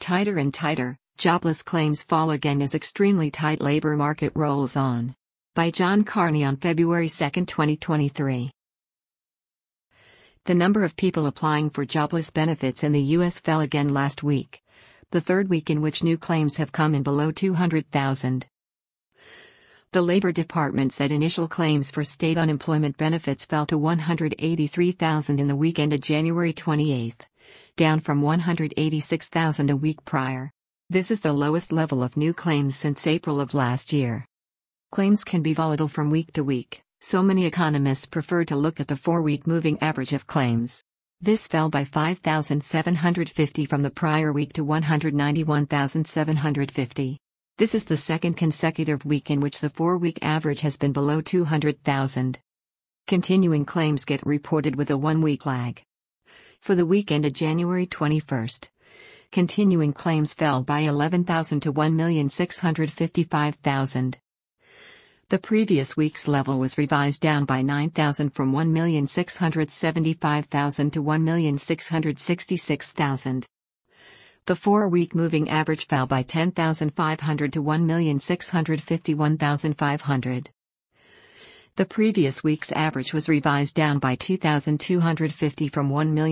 Tighter and tighter, jobless claims fall again as extremely tight labor market rolls on. By John Carney on February 2, 2023. The number of people applying for jobless benefits in the U.S. fell again last week, the third week in which new claims have come in below 200,000. The Labor Department said initial claims for state unemployment benefits fell to 183,000 in the week ended January 28, down from 186,000 a week prior. This is the lowest level of new claims since April of last year. Claims can be volatile from week to week, so many economists prefer to look at the 4-week moving average of claims. This fell by 5,750 from the prior week to 191,750. This is the second consecutive week in which the 4-week average has been below 200,000. Continuing claims get reported with a 1-week lag. For the week ended January 21, continuing claims fell by 11,000 to 1,655,000. The previous week's level was revised down by 9,000 from 1,675,000 to 1,666,000. The 4-week moving average fell by 10,500 to 1,651,500. The previous week's average was revised down by 2,250 from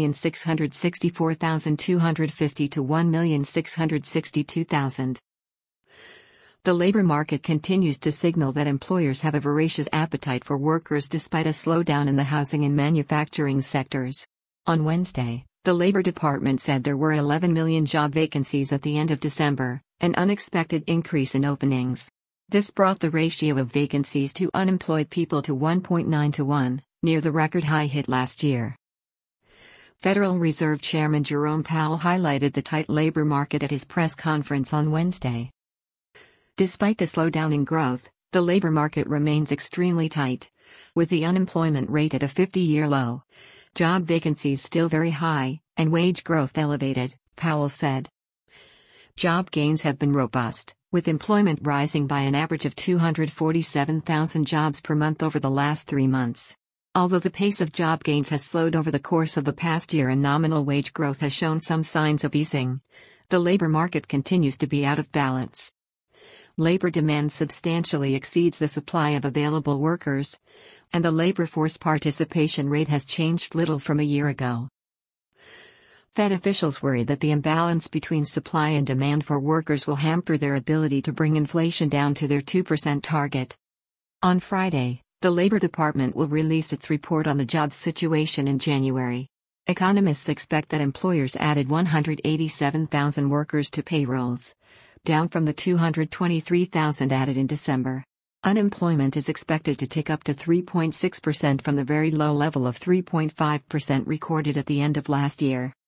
1,664,250 to 1,662,000. The labor market continues to signal that employers have a voracious appetite for workers despite a slowdown in the housing and manufacturing sectors. On Wednesday, the Labor Department said there were 11 million job vacancies at the end of December, an unexpected increase in openings. This brought the ratio of vacancies to unemployed people to 1.9 to 1, near the record high hit last year. Federal Reserve Chairman Jerome Powell highlighted the tight labor market at his press conference on Wednesday. Despite the slowdown in growth, the labor market remains extremely tight, with the unemployment rate at a 50-year low, job vacancies still very high, and wage growth elevated, Powell said. Job gains have been robust, with employment rising by an average of 247,000 jobs per month over the last 3 months. Although the pace of job gains has slowed over the course of the past year and nominal wage growth has shown some signs of easing, the labor market continues to be out of balance. Labor demand substantially exceeds the supply of available workers, and the labor force participation rate has changed little from a year ago. Fed officials worry that the imbalance between supply and demand for workers will hamper their ability to bring inflation down to their 2% target. On Friday, the Labor Department will release its report on the jobs situation in January. Economists expect that employers added 187,000 workers to payrolls, down from the 223,000 added in December. Unemployment is expected to tick up to 3.6% from the very low level of 3.5% recorded at the end of last year.